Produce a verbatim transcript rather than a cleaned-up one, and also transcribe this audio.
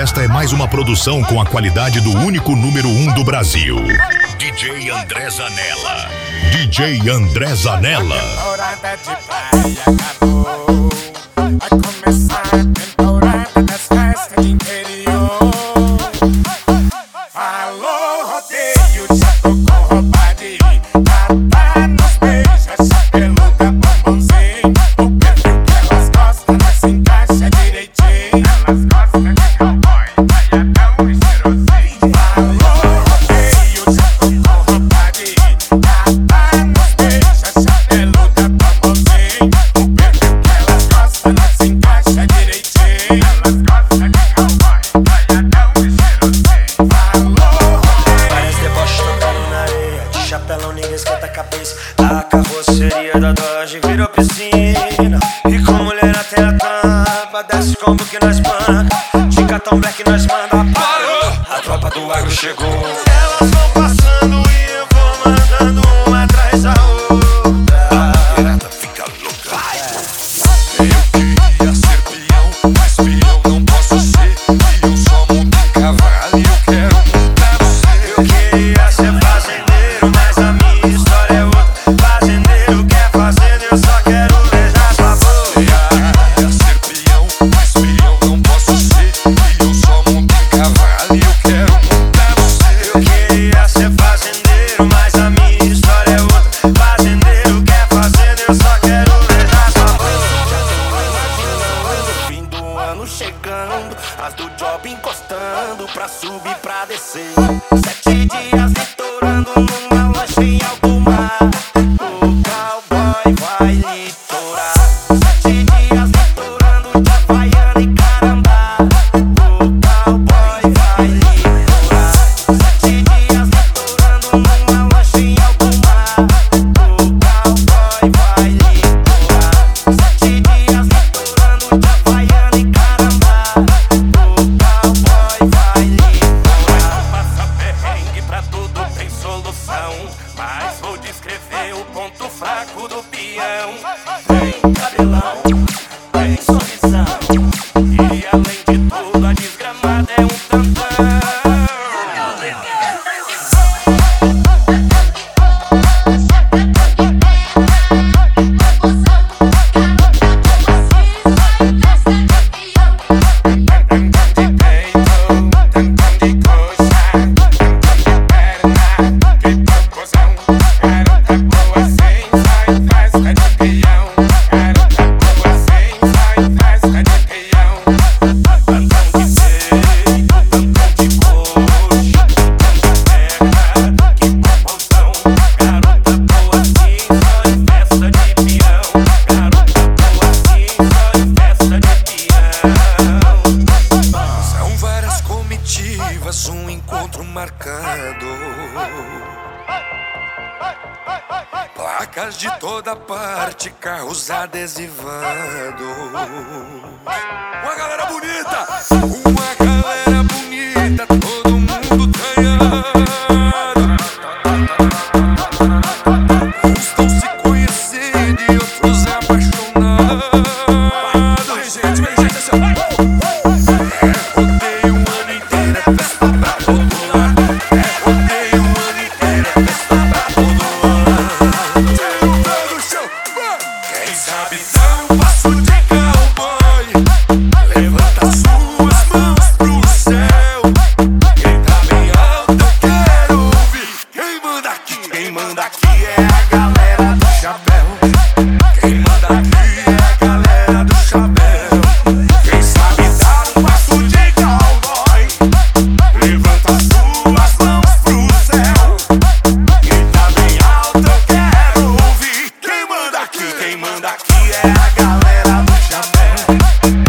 Esta é mais uma produção com a qualidade do único número um do Brasil. D J André Zanella. D J André Zanella. Temporada de praia acabou. Vai começar a temporada das festas de interior. Alô, rodeio, já tô com roupa de ir. Tá nos beijos, chapeluda, bombonzinho. O perfil que elas gostam, nós se encaixa direitinho. Elas gostam de cowboy, baiadão e cheirosinho. Alô, rodeio, já tô com roupa de ir. Tá nos beijos, chapeluda, bombonzinho. O perfil que elas gostam, nós se encaixa direitinho. Elas gostam de cowboy, baiadão e cheirosinho. Alô, Parece deboche tocando na areia. De chapelão ninguém esquenta a cabeça. A carroceria da Dodge virou piscina. E com mulher até a tampa. Desce combo que nós banca. De cartão black nós manda. Parou! A tropa do agro chegou. Elas vão passando e eu vou mandando uma atrás da outra. A pirata fica louca. Eu queria ser peão, mas peão não posso ser. E eu só monto um cavalo e eu quero montar no seu. Eu queria ser fazendeiro, mas a minha história é outra. Fazendeiro quer fazenda, eu só quero beijar sua boca. Eu queria ser peão, mas peão não posso ser. E eu só monto um cavalo e eu quero montar no seu. Eu queria ser fazendeiro, mas a minha história é outra. Fazendeiro quer fazenda, eu só quero beijar sua boca. O fim do ano chegando, as do job encostando pra subir, pra descer. Sete dias litorando numa lancha em alto mar. O cowboy vai litorar. Sete dias litorando de Havaiana e Carambá. O cowboy vai litorar. Sete dias litorando numa lancha em alto mar. O cowboy vai litorar. Sete dias litorando de Havaiana e Carambá. O cowboy vai litorar. Passa perrengue, pra tudo tem solução. Mas vou descrever o ponto fraco do peão. Tem cabelão, tem sorrisão. E além de tudo, a desgramada é um tantão. São várias comitivas, um encontro marcado. Placas de toda parte, carros adesivados. Uma galera bonita, uma galera bonita, todo mundo tranhado. Uns estão se conhecendo e outros apaixonados. Vem gente, vem gente, assim, ó. Rodeio o ano inteiro, é festa pra todo lado. É rodeio o ano inteiro, é festa pra todo lado. Tira o pé do chão, vai! Quem sabe dá um passo de cowboy. Levanta suas mãos pro céu. Quem tá bem alto eu quero ouvir. Quem manda aqui, quem manda aqui é a galera do chapéu. Quem manda aqui é a galera do chapéu. Quem sabe dar um passo de cowboy. Levanta suas mãos pro céu. Quem tá bem alto eu quero ouvir. Quem manda aqui, quem manda aqui é a galera do chapéu.